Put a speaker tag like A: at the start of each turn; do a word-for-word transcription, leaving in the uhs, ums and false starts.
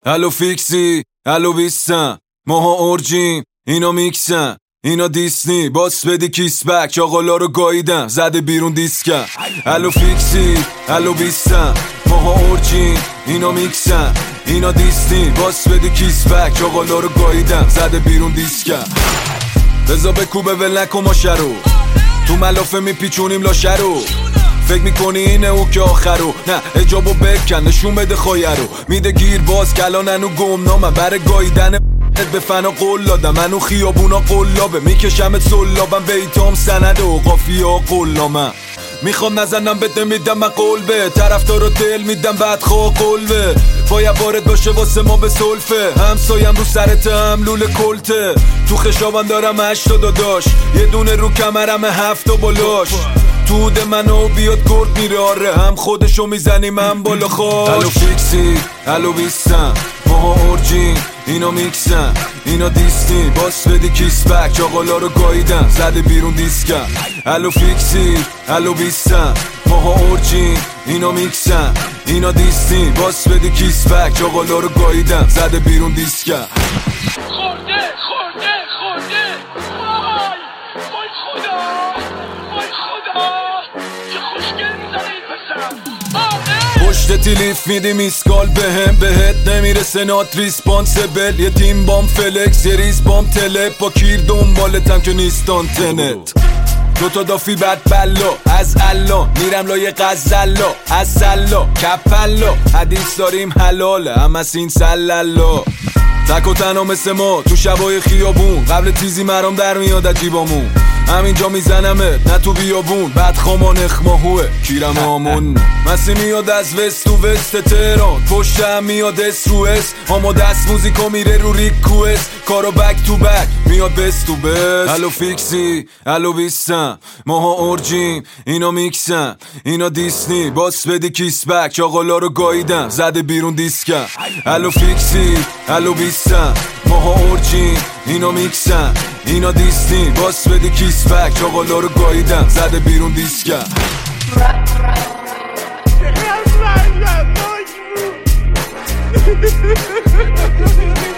A: الو فیکسی الو بیستن ماها اورجیم اینا میکسن اینا دیسنی باس بدی کیس بک چاقالا رو گاییدم زده بیرون دیسکن الو فیکسی الو بیستن ماها اورجیم اینا میکسن اینا دیسنی باس بدی کیس بک چاقالا رو گاییدم زده بیرون دیسکن بزا بکوبه ول نکن ما شرو تو ملافه میپیچونیم لاشه رو فکر میکنی اینه او که آخرو نه اجابو بکن نشون بده خواهی رو میده گیر باز کلاننو گمنامم بره گاییدن به فنا قول دادم منو خیابونا قلابه میکشمت سلابم بیتام سنده و قافیه ها قلامم میخوام نزنم بده میدم من قول به طرفدار رو دل میدم بعد خواه قلبه باید وارد باشه واسه ما به سلفه همسایم رو سرت هم لول کلته تو خشابان دارم هشتا داداش یه دونه رو کمرم هفتا بالاش توده منو بیاد گرد میره آره هم خودشو میزنیم هم بالا خواش الو فیکسی الو بیستن ماها اورجیم اینا میکسن اینا دیسنی باس بدی کیس بک چاقالا رو گاییدم زده بیرون دیسکن الو فیکسی الو بیستن ماها اورجیم اینا میکسن اینا دیسنی باس بدی کیس بک چاقالا رو گاییدم زده بیرون دیسکن
B: خورده خورده خورده وای وای خدا وای خدا چه خوشگل میزنه این پسر
A: پشت تیلیف میدی میسکال بهم بهت نمیرسه نات ریسپانسبل یه تیم بام فلکس یه ریز بام تلپ با کیر دنبالتم که نیستان تنت دوتا دافی بد بلا از الله میرم لای غزلا از سلا کپلا حدیث داریم حلاله هم از این سلالا تک و تنها مثل ما تو شبای خیابون قبل تیزی مرام در میاد عجیبامون همینجا میزنمت نه تو بیابون بعد خامان اخماهوه کیرم آمون مسی میاد از وست تو وست تهران پشتم میاد اس رو اس اما دست موزیکا میره رو ریکوست کارو بک تو بک میاد بست تو بست الو فیکسی الو بیستن ماها اورجیم اینا میکسن اینا دیسنی باس بدی کیس بک چاقالا رو گاییدم زده بیرون دیسکن الو فیکسی الو بیستن ماها اورجیم اینا میکسن اینا دیسنی باس بدی کیس بک چاقالا رو گاییدم زده بیرون دیسکن
B: خیلی